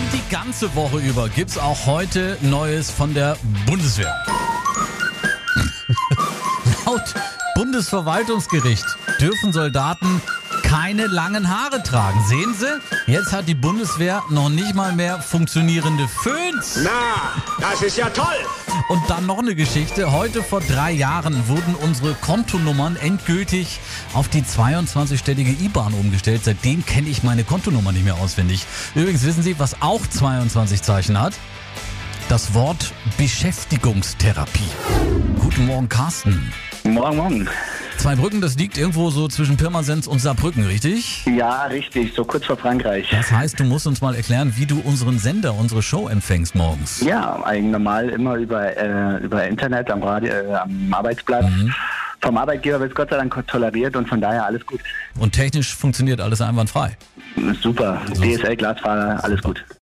Und die ganze Woche über gibt's auch heute Neues von der Bundeswehr. Laut Bundesverwaltungsgericht dürfen Soldaten keine langen Haare tragen. Sehen Sie? Jetzt hat die Bundeswehr noch nicht mal mehr funktionierende Föhns. Na, das ist ja toll. Und dann noch eine Geschichte. Heute vor 3 Jahren wurden unsere Kontonummern endgültig auf die 22-stellige IBAN umgestellt. Seitdem kenne ich meine Kontonummer nicht mehr auswendig. Übrigens wissen Sie, was auch 22 Zeichen hat? Das Wort Beschäftigungstherapie. Guten Morgen, Carsten. Morgen. Zweibrücken, das liegt irgendwo so zwischen Pirmasens und Saarbrücken, richtig? Ja, richtig, so kurz vor Frankreich. Das heißt, du musst uns mal erklären, wie du unseren Sender, unsere Show empfängst morgens. Ja, eigentlich normal immer über Internet, am Radio, am Arbeitsplatz. Vom Arbeitgeber wird es Gott sei Dank toleriert und von daher alles gut. Und technisch funktioniert alles einwandfrei. Super, DSL, Glasfaser, alles gut.